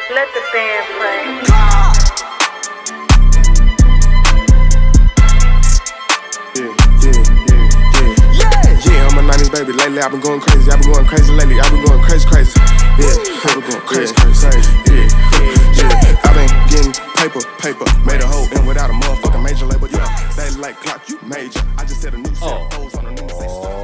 Let the band play. Yeah, I'm a 90s baby. Lately, I've been going crazy. I've been going crazy lately. I've been going crazy. Yeah, I've been going crazy. Yeah. I've been getting paper. Made a whole end without a motherfucking major label. Yeah, they like clock, you major. I just said a new set of hoes on a new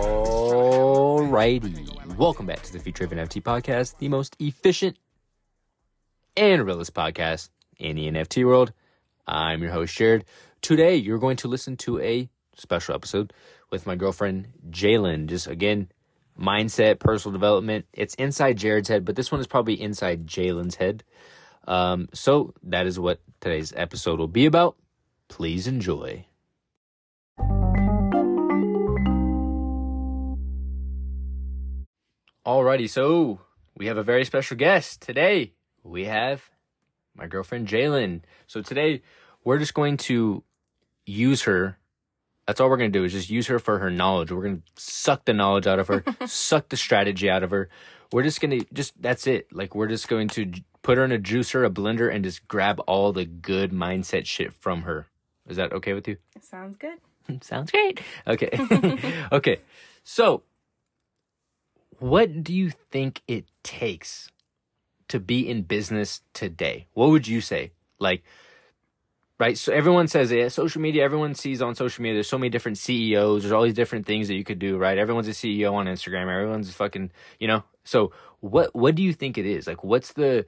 Alrighty. Welcome back to the Feature Driven NFT Podcast, the most efficient and realist podcast in the NFT world. I'm your host, Jared. Today, you're going to listen to a special episode with my girlfriend, Jalen. Just, again, mindset, personal development. It's inside Jared's head, but this one is probably inside Jalen's head. So that is what today's episode will be about. Please enjoy. Alrighty, so we have a very special guest. Today, we have my girlfriend, Jalen. So today, we're just going to use her. That's all we're going to do is just use her for her knowledge. We're going to suck the knowledge out of her, suck the strategy out of her. We're just going to, that's it. Like, we're just going to put her in a juicer, a blender, and just grab all the good mindset shit from her. Is that okay with you? It sounds good. Sounds great. Okay. Okay. So, what do you think it takes to be in business today? What would you say? Like, right? So everyone says, yeah, social media, everyone sees on social media, there's so many different CEOs, there's all these different things that you could do, right? Everyone's a CEO on Instagram, everyone's fucking, So what do you think it is? Like, what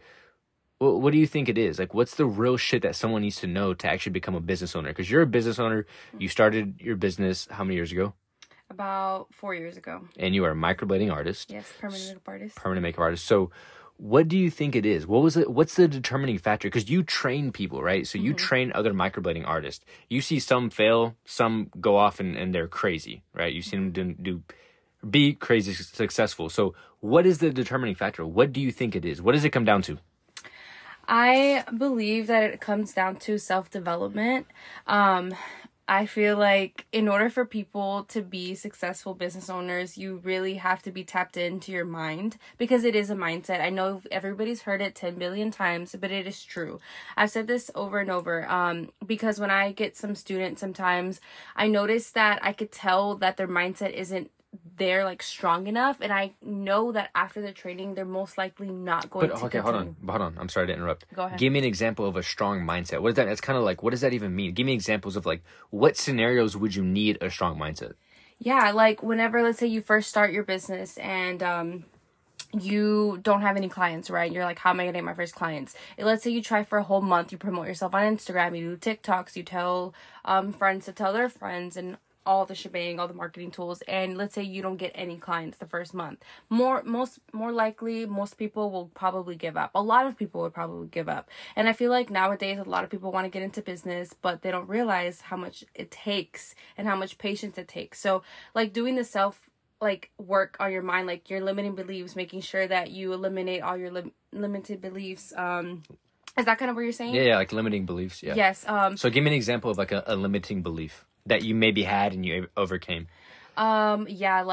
do you think it is? Like, what's the real shit that someone needs to know to actually become a business owner? Because you're a business owner. You started your business how many years ago? About 4 years ago. And you are a microblading artist. Yes, permanent makeup artist. Permanent makeup artist. So what do you think it is? What's the determining factor? Because you train people, right? So you train other microblading artists. You see some fail, some go off and they're crazy, right? You see them be crazy successful. So what is the determining factor? What do you think it is? What does it come down to? I believe that it comes down to self-development. I feel like in order for people to be successful business owners, you really have to be tapped into your mind because it is a mindset. I know everybody's heard it 10 billion times, but it is true. I've said this over and over because when I get some students, sometimes I notice that I could tell that their mindset isn't they're like strong enough, and I know that after the training they're most likely not going to continue. Hold on, I'm sorry to interrupt. Go ahead. Give me an example of a strong mindset. What is that? It's kind of like, what does that even mean? Give me examples of like, what scenarios would you need a strong mindset? Yeah, like whenever, let's say you first start your business and you don't have any clients, right? You're like, how am I gonna get my first clients? And let's say you try for a whole month, you promote yourself on Instagram, you do TikToks, you tell friends to tell their friends, and all the shebang, all the marketing tools, and let's say you don't get any clients the first month. More likely, most people will probably give up. A lot of people would probably give up. And I feel like nowadays a lot of people want to get into business, but they don't realize how much it takes and how much patience it takes. So like doing the work on your mind, like your limiting beliefs, making sure that you eliminate all your limited beliefs. Is that kind of what you're saying? Yeah, like limiting beliefs. Yeah. Yes. So give me an example of like a limiting belief that you maybe had and you overcame. I'm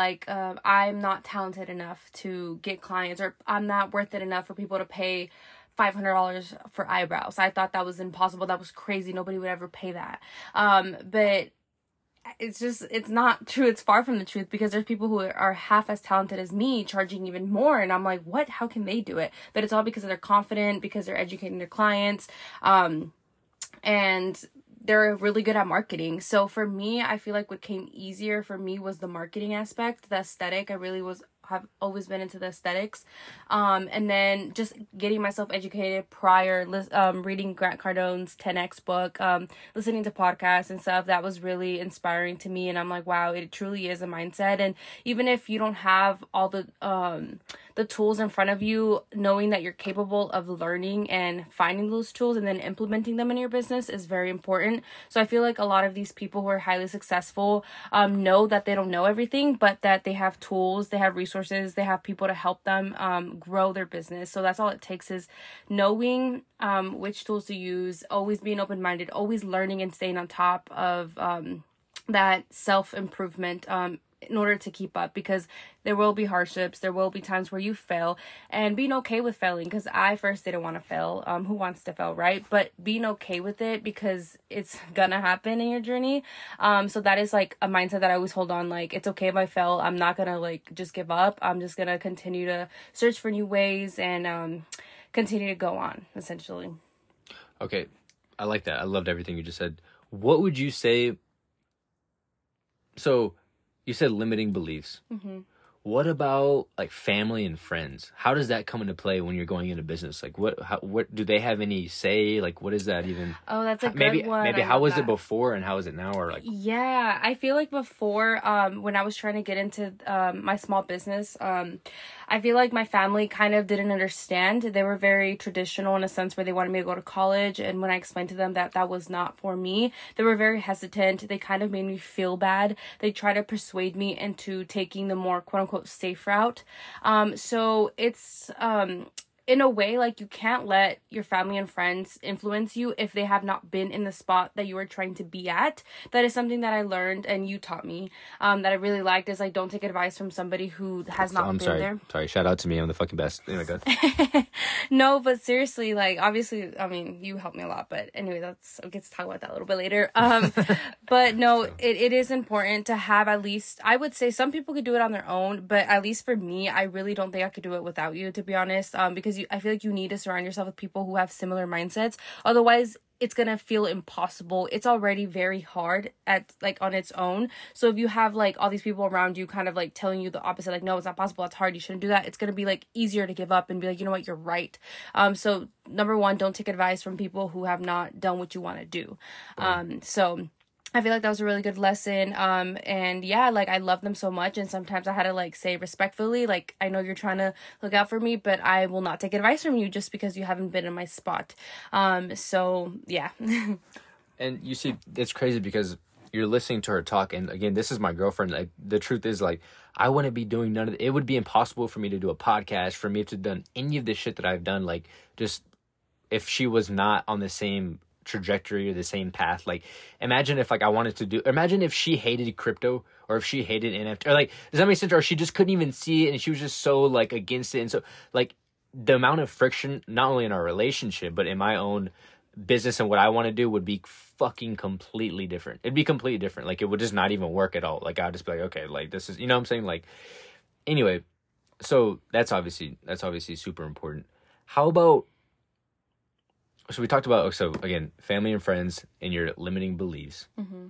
not talented enough to get clients, or I'm not worth it enough for people to pay $500 for eyebrows. I thought that was impossible. That was crazy. Nobody would ever pay that. But it's not true. It's far from the truth, because there's people who are half as talented as me charging even more. And I'm like, what? How can they do it? But it's all because they're confident, because they're educating their clients. And they're really good at marketing. So for me, I feel like what came easier for me was the marketing aspect, the aesthetic. I really have always been into the aesthetics. And then just getting myself educated prior, reading Grant Cardone's 10X book, listening to podcasts and stuff. That was really inspiring to me. And I'm like, wow, it truly is a mindset. And even if you don't have all the tools in front of you, knowing that you're capable of learning and finding those tools and then implementing them in your business is very important. So I feel like a lot of these people who are highly successful know that they don't know everything, but that they have tools, they have resources, they have people to help them grow their business. So that's all it takes, is knowing which tools to use, always being open-minded, always learning and staying on top of that self-improvement in order to keep up, because there will be hardships, there will be times where you fail, and being okay with failing, because I first didn't want to fail. Who wants to fail, right? But being okay with it, because it's gonna happen in your journey. So that is like a mindset that I always hold on. Like, it's okay if I fail. I'm not gonna like just give up. I'm just gonna continue to search for new ways and continue to go on, essentially. Okay, I like that. I loved everything you just said. What would you say? So, you said limiting beliefs. Mm-hmm. What about like family and friends? How does that come into play when you're going into business? Like, what do they have any say? Like, what is that even? Oh, that's a good one. Maybe how was it before and how is it now? Or like, yeah, I feel like before, when I was trying to get into my small business, I feel like my family kind of didn't understand. They were very traditional in a sense where they wanted me to go to college, and when I explained to them that that was not for me, they were very hesitant. They kind of made me feel bad. They tried to persuade me into taking the more quote unquote safe route. So it's in a way, like, you can't let your family and friends influence you if they have not been in the spot that you were trying to be at. That is something that I learned and you taught me, that I really liked, is like, don't take advice from somebody who has not been there. Sorry, shout out to me. I'm the fucking best. Anyway, go. No, but seriously, like, obviously, I mean, you helped me a lot, but anyway, we'll get to talk about that a little bit later. But no, it is important to have at least, I would say some people could do it on their own, but at least for me, I really don't think I could do it without you, to be honest, because I feel like you need to surround yourself with people who have similar mindsets. Otherwise, it's gonna feel impossible. It's already very hard on its own. So if you have like all these people around you kind of like telling you the opposite, like, no, it's not possible, it's hard, you shouldn't do that, it's gonna be like easier to give up and be like, you know what, you're right. So number one, don't take advice from people who have not done what you want to do. So I feel like that was a really good lesson. And yeah, like, I love them so much. And sometimes I had to like say respectfully, like, I know you're trying to look out for me, but I will not take advice from you just because you haven't been in my spot. So yeah. And you see, it's crazy because you're listening to her talk. And again, this is my girlfriend. Like, the truth is, like, I wouldn't be doing none of it. It would be impossible for me to do a podcast, for me to have done any of the shit that I've done. Like, just if she was not on the same trajectory or the same path. Like, imagine if, like, imagine if she hated crypto, or if she hated NFT, or like, does that make sense? Or she just couldn't even see it and she was just so like against it. And so, like, the amount of friction, not only in our relationship, but in my own business and what I want to do would be fucking completely different. It'd be completely different. Like, it would just not even work at all. Like, I'd just be like, okay, like, this is, you know what I'm saying? Like, anyway, so that's obviously super important. How about, so we talked about, so again, family and friends and your limiting beliefs. Mm-hmm.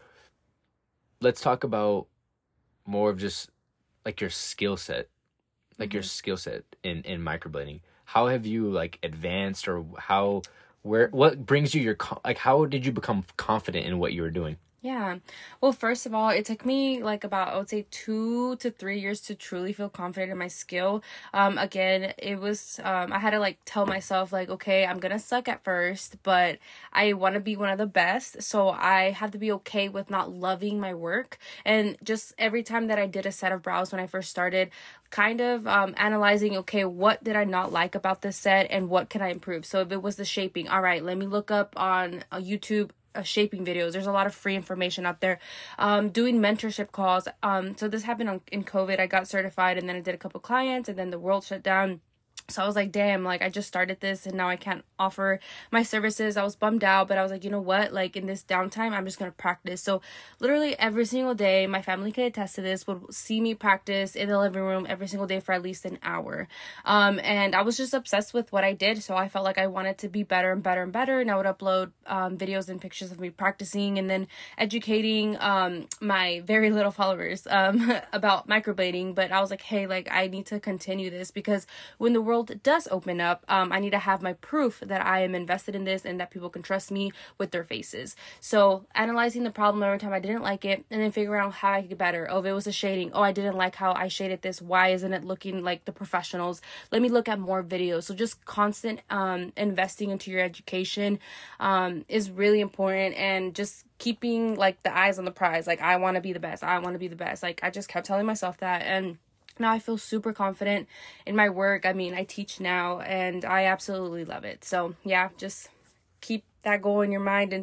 Let's talk about more of just like your skill set, like your skill set in microblading. How have you like advanced, or what brings you how did you become confident in what you were doing? Yeah. Well, first of all, it took me like about, I would say 2 to 3 years to truly feel confident in my skill. Again, it was, I had to like tell myself like, okay, I'm going to suck at first, but I want to be one of the best. So I have to be okay with not loving my work. And just every time that I did a set of brows when I first started, kind of analyzing, okay, what did I not like about this set and what can I improve? So if it was the shaping, all right, let me look up on YouTube shaping videos. There's a lot of free information out there. Doing mentorship calls. So this happened in COVID. I got certified and then I did a couple clients and then the world shut down. So I was like, damn, like, I just started this and now I can't offer my services. I was bummed out, but I was like, you know what? Like, in this downtime, I'm just going to practice. So literally every single day, my family could attest to this, would see me practice in the living room every single day for at least an hour. And I was just obsessed with what I did. So I felt like I wanted to be better and better and better. And I would upload videos and pictures of me practicing and then educating my very little followers about microblading. But I was like, hey, like, I need to continue this because when the world does open up, I need to have my proof that I am invested in this and that people can trust me with their faces. So analyzing the problem every time I didn't like it and then figuring out how I could get better. Oh, if it was a shading, oh, I didn't like how I shaded this, why isn't it looking like the professionals? Let me look at more videos. So just constant investing into your education is really important, and just keeping like the eyes on the prize. Like, I want to be the best. I want to be the best. Like, I just kept telling myself that, and now I feel super confident in my work. I mean, I teach now and I absolutely love it. So yeah, just keep that goal in your mind and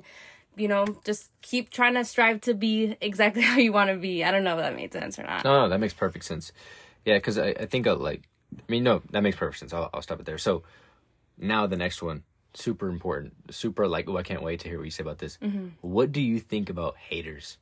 just keep trying to strive to be exactly how you want to be. I don't know if that made sense or not. No, that makes perfect sense. Yeah, because I think no, that makes perfect sense. I'll stop it there. So now the next one, super important, super like, I can't wait to hear what you say about this. Mm-hmm. What do you think about haters?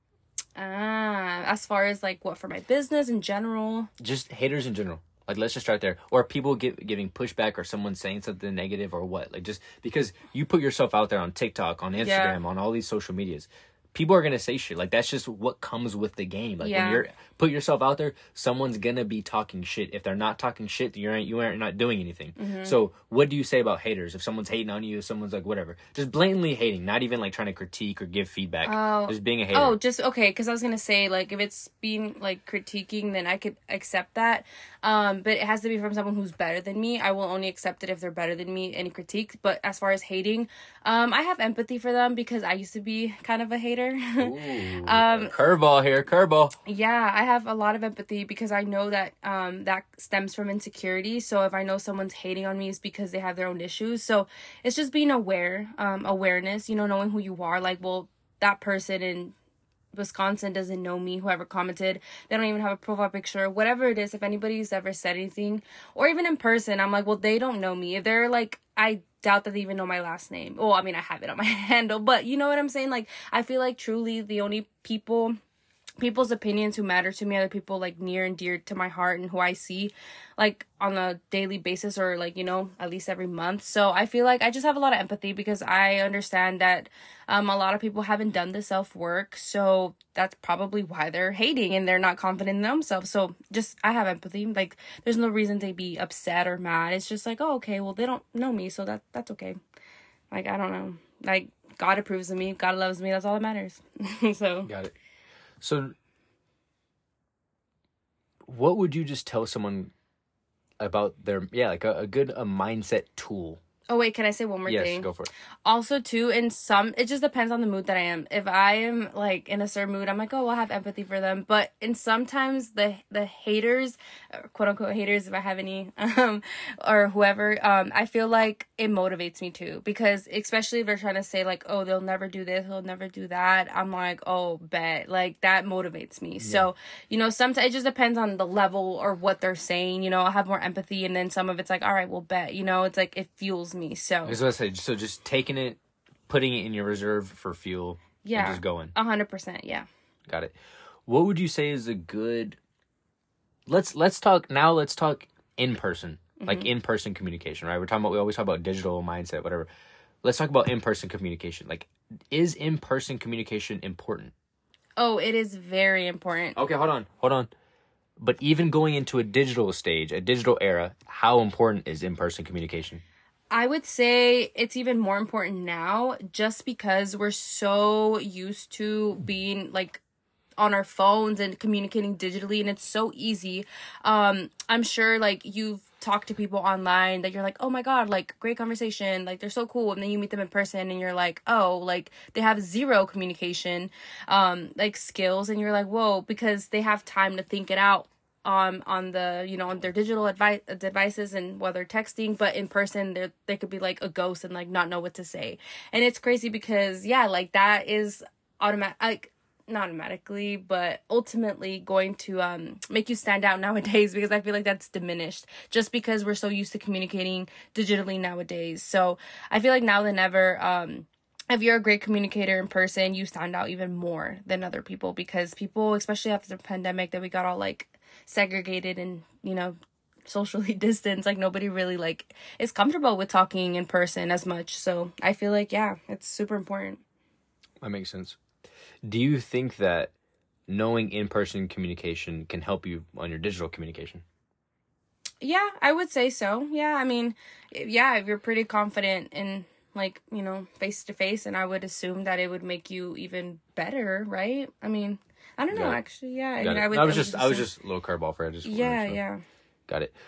As far as like what, for my business in general? Just haters in general. Like, let's just start there. Or people giving pushback, or someone saying something negative, or what? Like, just because you put yourself out there on TikTok, on Instagram, on all these social medias, people are going to say shit. Like, that's just what comes with the game. Like, when you're put yourself out there, someone's going to be talking shit. If they're not talking shit, you aren't not doing anything. Mm-hmm. So what do you say about haters? If someone's hating on you, if someone's like, whatever, just blatantly hating, not even like trying to critique or give feedback. Just being a hater. Oh, just, okay, because I was going to say, like, if it's being, like, critiquing, then I could accept that. But it has to be from someone who's better than me. I will only accept it if they're better than me, any critique. But as far as hating, I have empathy for them because I used to be kind of a hater. Ooh, curveball here, curveball. Yeah, I have a lot of empathy because I know that that stems from insecurity. So if I know someone's hating on me, it's because they have their own issues. So it's just being aware, awareness, knowing who you are. Like, well, that person in Wisconsin doesn't know me, whoever commented, they don't even have a profile picture, whatever it is. If anybody's ever said anything, or even in person, I'm like, well, they don't know me. If they're like, I doubt that they even know my last name. Well, I mean, I have it on my handle, but you know what I'm saying? Like, I feel like truly the only people's opinions who matter to me are the people like near and dear to my heart and who I see like on a daily basis, or like, at least every month. So I feel like I just have a lot of empathy because I understand that a lot of people haven't done the self-work. So that's probably why they're hating and they're not confident in themselves. So just, I have empathy. Like, there's no reason to be upset or mad. It's just like, oh, okay, well, they don't know me, so that's okay. Like, I don't know. Like, God approves of me. God loves me. That's all that matters. So. Got it. So, what would you just tell someone about their, a good mindset tool? Oh, wait, can I say one more thing? Yes, go for it. Also, too, it just depends on the mood that I am. If I am, like, in a certain mood, I'm like, oh, I'll have empathy for them. But sometimes the haters, quote-unquote haters, if I have any, or whoever, I feel like it motivates me, too. Because especially if they're trying to say, like, oh, they'll never do this, they'll never do that, I'm like, oh, bet. Like, that motivates me. Yeah. So, sometimes it just depends on the level or what they're saying. I'll have more empathy, and then some of it's like, all right, well, bet. It's like, it fuels me. So I was gonna say, so just taking it, putting it in your reserve for fuel, and just going 100%. Yeah, got it. What would you say is a good? Let's talk in person, like in person communication, right? We always talk about digital mindset, whatever. Let's talk about in person communication. Like, is in person communication important? Oh, it is very important. Okay, hold on. But even going into a digital stage, a digital era, how important is in person communication? I would say it's even more important now just because we're so used to being like on our phones and communicating digitally, and it's so easy. I'm sure like you've talked to people online that you're like, oh my God, like great conversation, like they're so cool, and then you meet them in person and you're like, oh, like they have zero communication like skills, and you're like, whoa, because they have time to think it out on the on their digital devices and while they're texting, but in person they could be like a ghost and like not know what to say. And it's crazy because like that is not automatically, but ultimately going to make you stand out nowadays, because I feel like that's diminished just because we're so used to communicating digitally nowadays. So I feel like now than ever, if you're a great communicator in person, you stand out even more than other people, because people, especially after the pandemic that we got all like segregated and socially distanced, like nobody really like is comfortable with talking in person as much. So I feel like it's super important. That makes sense. Do you think that knowing in-person communication can help you on your digital communication? Yeah, I would say so. Yeah, I mean, if you're pretty confident in like face to face, and I would assume that it would make you even better, right? I mean, I don't know, actually. Yeah, I mean, I was just a little curveball for it. Yeah. Got it.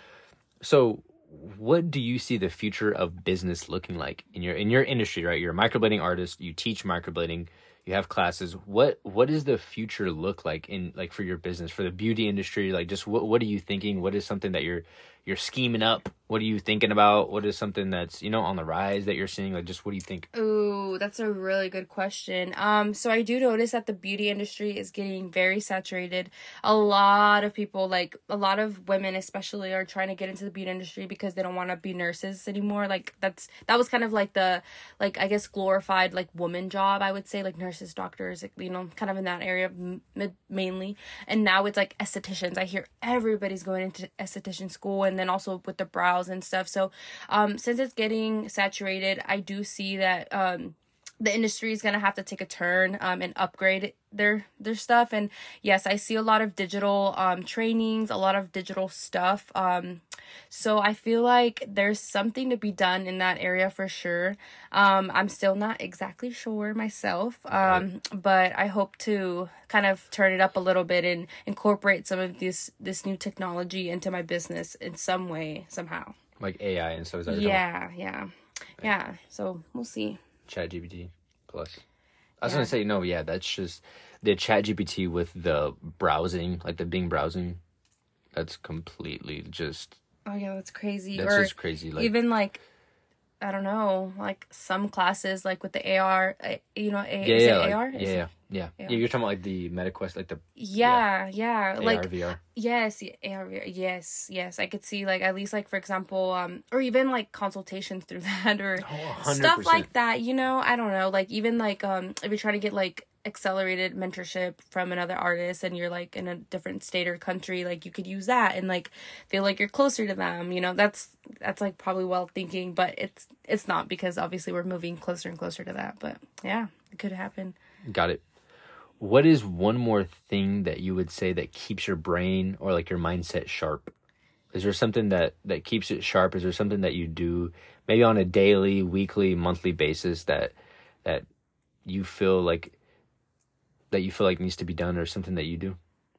So, what do you see the future of business looking like in your industry? Right, you're a microblading artist. You teach microblading. You have classes. What does the future look like for your business, for the beauty industry? Like, just what are you thinking? What is something that you're scheming up? What are you thinking about? What is something that's, on the rise that you're seeing? Like, just what do you think? Ooh, that's a really good question. So I do notice that the beauty industry is getting very saturated. A lot of people, like a lot of women especially, are trying to get into the beauty industry because they don't want to be nurses anymore. Like that was kind of like the, like, I guess, glorified like woman job, I would say, like nurses, doctors, like, kind of in that area mainly. And now it's like estheticians. I hear everybody's going into esthetician school, and then also with the brows and stuff. So since it's getting saturated, I do see that the industry is going to have to take a turn and upgrade their stuff. And yes, I see a lot of digital trainings, a lot of digital stuff. So I feel like there's something to be done in that area for sure. I'm still not exactly sure myself, but I hope to kind of turn it up a little bit and incorporate some of this new technology into my business in some way, somehow. Like AI and stuff. Is that Yeah. So we'll see. ChatGPT plus. I was gonna say no. Yeah, that's just the ChatGPT with the browsing, like the Bing browsing. That's completely just. Oh yeah, that's crazy. That's just crazy. Like, even like, I don't know, like some classes, like with the AR, AR? Yeah. You're talking about like the MetaQuest, like the AR, like VR. Yes, AR, yes. I could see, like, at least, like, for example, or even like consultations through that, or stuff like that. I don't know, like even like if you're trying to get like accelerated mentorship from another artist and you're like in a different state or country, like you could use that and like feel like you're closer to them. That's like probably well thinking, but it's not, because obviously we're moving closer and closer to that. But yeah, it could happen. Got it. What is one more thing that you would say that keeps your brain or like your mindset sharp? Is there something that keeps it sharp? Is there something that you do maybe on a daily, weekly, monthly basis that you feel like needs to be done, or something that you do?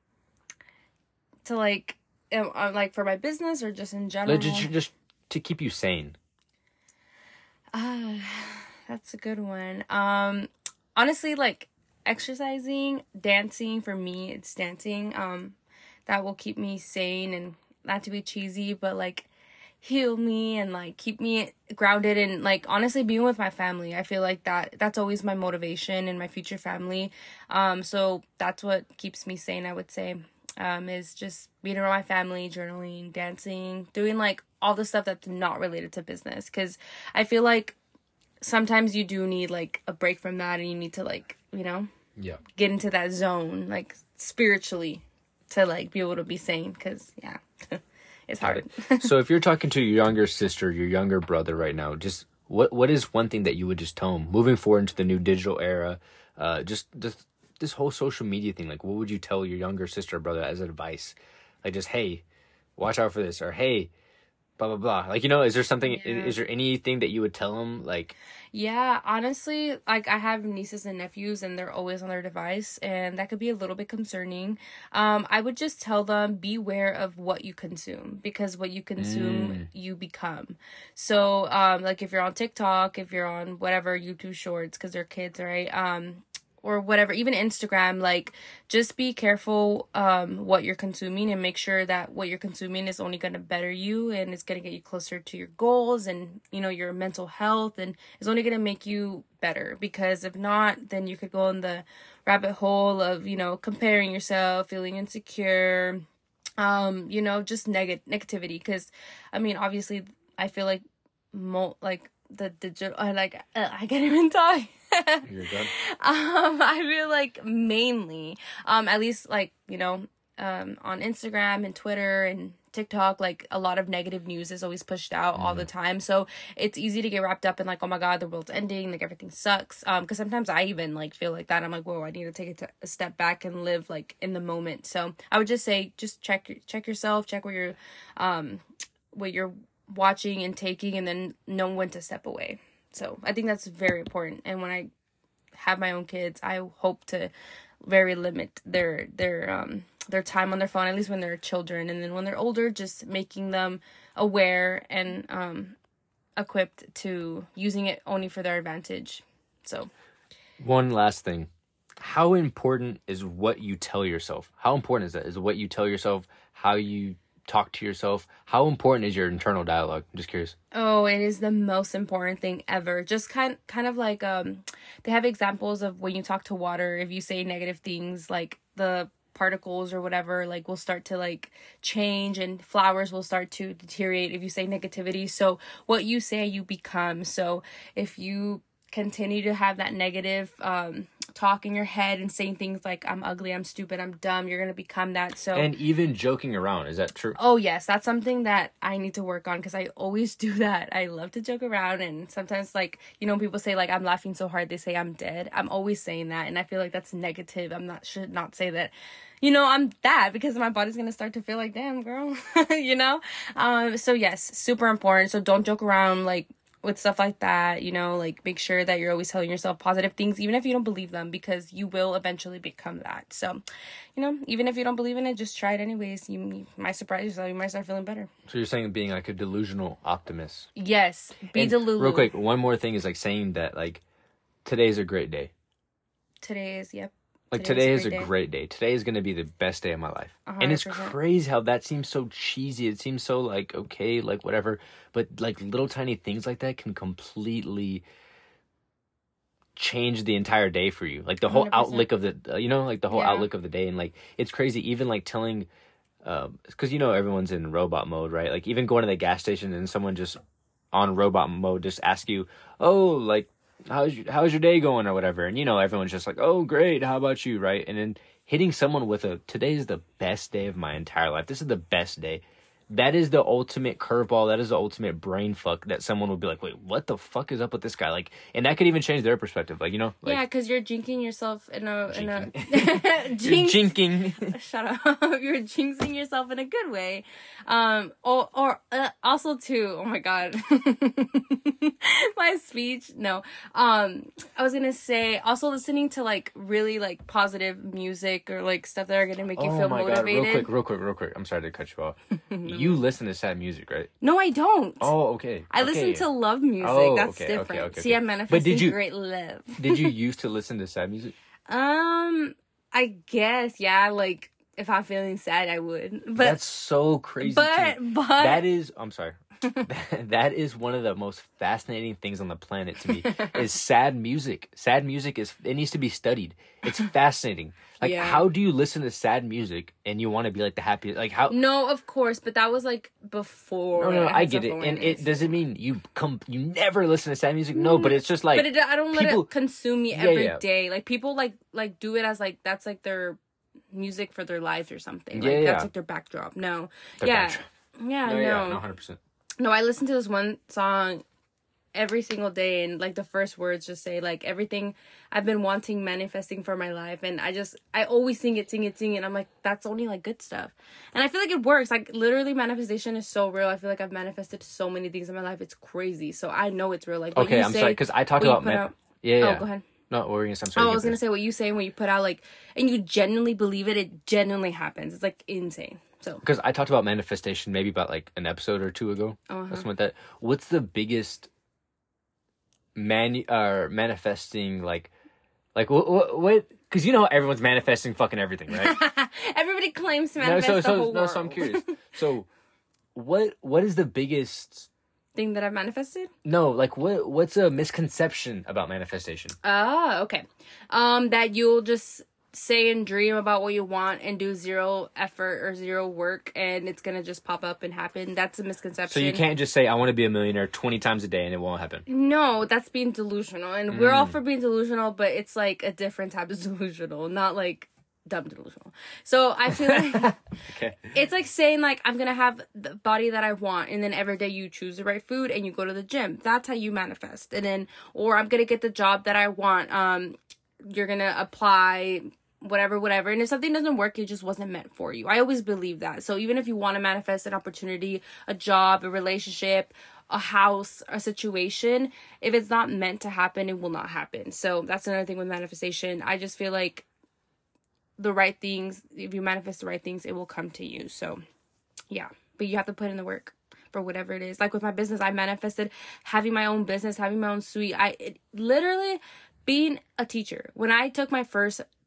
To like for my business, or just in general? Just to keep you sane. That's a good one. Honestly, like exercising, dancing. For me, it's dancing. That will keep me sane, and not to be cheesy, but like heal me and like keep me grounded, and like honestly being with my family. I feel like that's always my motivation, and my future family. So that's what keeps me sane, I would say. Is just being around my family, journaling, dancing, doing like all the stuff that's not related to business, because I feel like sometimes you do need like a break from that, and you need to like, get into that zone, like spiritually, to like be able to be sane, because it's hard. So if you're talking to your younger sister, your younger brother right now, just what is one thing that you would just tell them moving forward into the new digital era, just this whole social media thing? Like, what would you tell your younger sister or brother as advice? Like, just, hey, watch out for this, or hey, blah blah blah. Like, is there something? Is there anything that you would tell them? Like, yeah, honestly, like I have nieces and nephews, and they're always on their device, and that could be a little bit concerning. I would just tell them, beware of what you consume, because what you consume, you become. So, like if you're on TikTok, if you're on whatever, YouTube Shorts, because they're kids, right? Or whatever, even Instagram, like just be careful what you're consuming, and make sure that what you're consuming is only going to better you, and it's going to get you closer to your goals, and your mental health, and it's only going to make you better. Because if not, then you could go in the rabbit hole of comparing yourself, feeling insecure, just negativity. Because I mean, obviously I feel like the digital, I can't even talk. You're good. I feel like mainly, at least like, on Instagram and Twitter and TikTok, like a lot of negative news is always pushed out all the time. So it's easy to get wrapped up in like, oh my God, the world's ending, like everything sucks. Because sometimes I even like feel like that. I'm like, whoa, I need to take a step back and live like in the moment. So I would just say, just check yourself, check what you're watching and taking, and then know when to step away. So I think that's very important. And when I have my own kids, I hope to very limit their time on their phone, at least when they're children. And then when they're older, just making them aware and equipped to using it only for their advantage. So one last thing. How important is what you tell yourself? How important is that? Is what you tell yourself, how you talk to yourself? How important is your internal dialogue? I'm just curious. Oh, it is the most important thing ever. Just kind of like they have examples of when you talk to water, if you say negative things, like the particles or whatever like will start to like change, and flowers will start to deteriorate if you say negativity. So what you say, you become. So if you continue to have that negative talk in your head and saying things like I'm ugly, I'm stupid, I'm dumb, you're gonna become that. So, and even joking around, is that true? Oh yes, that's something that I need to work on, because I always do that. I love to joke around, and sometimes, like, you know, people say like I'm laughing so hard they say I'm dead. I'm always saying that, and I feel like that's negative. Should not say that, you know, I'm that, because my body's gonna start to feel like, damn girl, you know. So yes, super important. So don't joke around like with stuff like that, you know, like make sure that you're always telling yourself positive things, even if you don't believe them, because you will eventually become that. So, you know, even if you don't believe in it, just try it anyways. You might surprise yourself. You might start feeling better. So you're saying being like a delusional optimist. Yes. Be delulu. Real quick, one more thing is like saying that like today's a great day. Today is, yep. Like today is a great day. Today is going to be the best day of my life. 100%. And it's crazy how that seems so cheesy. It seems so like, okay, like whatever. But like little tiny things like that can completely change the entire day for you. Like the whole 100%. Outlook of the, you know, like the whole outlook of the day. And like, it's crazy. Even like telling, because you know, everyone's in robot mode, right? Like even going to the gas station and someone just on robot mode just ask you, oh, like, how's your day going or whatever, and you know everyone's just like, oh great, how about you, right? And then hitting someone with today's the best day of my entire life, this is the best day, that is the ultimate curveball, that is the ultimate brain fuck, that someone will be like, wait, what the fuck is up with this guy? Like, and that could even change their perspective, like, you know, like, yeah, because you're jinxing yourself in a jinxing. Shut up. You're jinxing yourself in a good way. Or also too, oh my god, my speech. No, I was gonna say also listening to like really like positive music or like stuff that are gonna make you feel motivated. God. Real quick. I'm sorry to cut you off. You listen to sad music, right? No, I don't. Oh, okay. I listen to love music. That's different. Okay. See, I'm manifesting great love. Did you used to listen to sad music? I guess, yeah, like if I'm feeling sad I would. But that's so crazy. But that is, I'm sorry. That is one of the most fascinating things on the planet to me is sad music. Sad music it needs to be studied. It's fascinating. Like, how do you listen to sad music and you want to be like the happiest? Like how? No, of course, but that was like before. No, I get it. And it doesn't mean you never listen to sad music. No, but it's just like. But I don't let it consume me every day. Like people like do it as like that's like their music for their lives or something. Like that's like their backdrop. No. Backdrop. Yeah, no. 100%. No, I listen to this one song every single day, and like the first words just say like everything I've been wanting, manifesting for my life, and I always sing it. I'm like, that's only like good stuff, and I feel like it works. Like literally, manifestation is so real. I feel like I've manifested so many things in my life. It's crazy. So I know it's real. Like okay, I'm sorry because I talked about Oh, go ahead. No, what were you gonna say? I'm sorry. I was gonna say what you say when you put out like, and you genuinely believe it. It genuinely happens. It's like insane. So because I talked about manifestation maybe about like an episode or two ago, something like that. What's the biggest manifesting like what? Because you know how everyone's manifesting fucking everything, right? Everybody claims to manifest the whole world. So I'm curious. So what is the biggest thing that I've manifested? No, like what's a misconception about manifestation? Okay. That you'll just say and dream about what you want and do zero effort or zero work and it's gonna just pop up and happen. That's a misconception. So you can't just say I want to be a millionaire 20 times a day and it won't happen. No, that's being delusional, and we're all for being delusional, but it's like a different type of delusional, not like dumb delusional. So I feel like okay. It's like saying like I'm gonna have the body that I want, and then every day you choose the right food and you go to the gym. That's how you manifest. And then, or I'm gonna get the job that I want. You're gonna apply whatever, and if something doesn't work, it just wasn't meant for you. I always believe that. So even if you want to manifest an opportunity, a job, a relationship, a house, a situation, if it's not meant to happen, it will not happen. So that's another thing with manifestation. I just feel like the right things, if you manifest the right things, it will come to you. So yeah, but you have to put in the work for whatever it is. Like with my business, I manifested having my own business, having my own suite. Literally being a teacher. When I took my first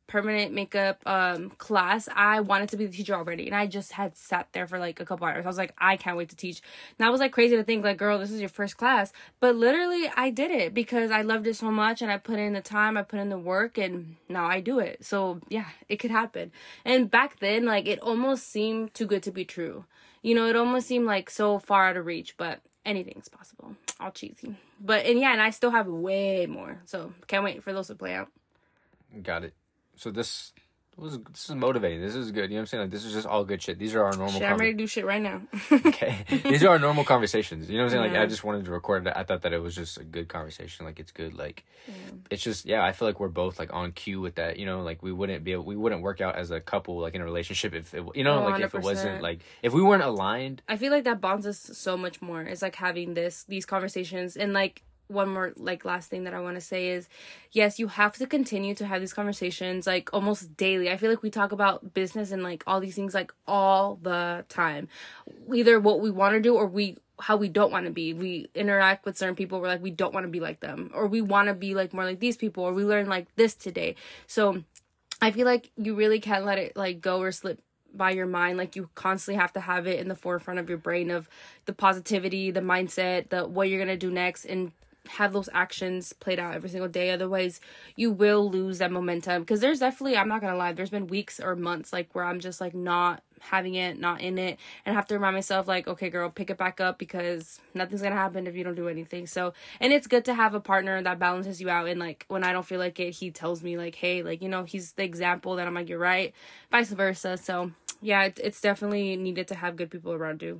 permanent makeup class, I wanted to be the teacher already, and I just had sat there for like a couple hours. I was like, I can't wait to teach. And that was like crazy to think like, girl, this is your first class, but literally I did it because I loved it so much, and I put in the time, I put in the work, and now I do it. So yeah, it could happen. And back then, like, it almost seemed too good to be true. You know, it almost seemed like so far out of reach, but anything's possible. All cheesy, but and I still have way more, so can't wait for those to play out. Got it. So this is motivating. This is good. You know what I'm saying? Like, this is just all good shit. These are our normal. I'm ready to do shit right now. Okay, these are our normal conversations. You know what I'm saying? Like, I just wanted to record it. I thought that it was just a good conversation. Like, it's good. Like, it's just I feel like we're both like on cue with that. You know, like we wouldn't work out as a couple like in a relationship if it, you know, like 100%. If it wasn't like if we weren't aligned. I feel like that bonds us so much more. It's like having these conversations. And like, one more like last thing that I want to say is, yes, you have to continue to have these conversations like almost daily. I feel like we talk about business and like all these things like all the time, either what we want to do or how we don't want to be. We interact with certain people, we're like, we don't want to be like them, or we want to be like more like these people, or we learn like this today. So I feel like you really can't let it like go or slip by your mind. Like, you constantly have to have it in the forefront of your brain of the positivity, the mindset, the what you're gonna do next, and have those actions played out every single day. Otherwise you will lose that momentum, because there's definitely, I'm not gonna lie, there's been weeks or months like where I'm just like not having it, not in it, and I have to remind myself like, okay girl, pick it back up, because nothing's gonna happen if you don't do anything. So, and it's good to have a partner that balances you out, and like when I don't feel like it, he tells me like, hey, like, you know, he's the example that I'm like, you're right, vice versa. So yeah, it's definitely needed to have good people around you.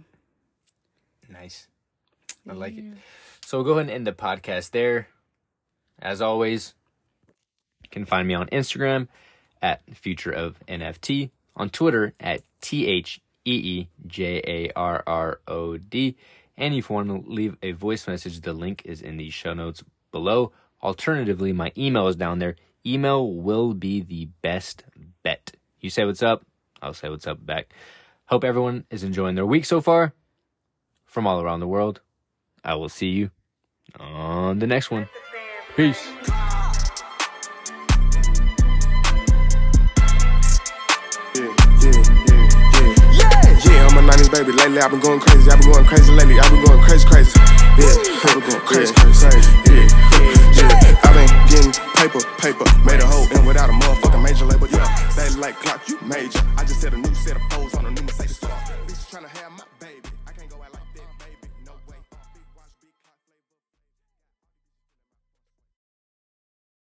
Nice. I like it. So we'll go ahead and end the podcast there. As always, you can find me on Instagram at Future of NFT, on Twitter at TheeJarrod. And if you want to leave a voice message, the link is in the show notes below. Alternatively, my email is down there. Email will be the best bet. You say what's up, I'll say what's up back. Hope everyone is enjoying their week so far. From all around the world, I will see you on the next one. Peace. Yeah, I'm a 90s baby. Lately I've been going crazy. I've been going crazy lately. I've been going crazy. Yeah, I've been going crazy. Yeah.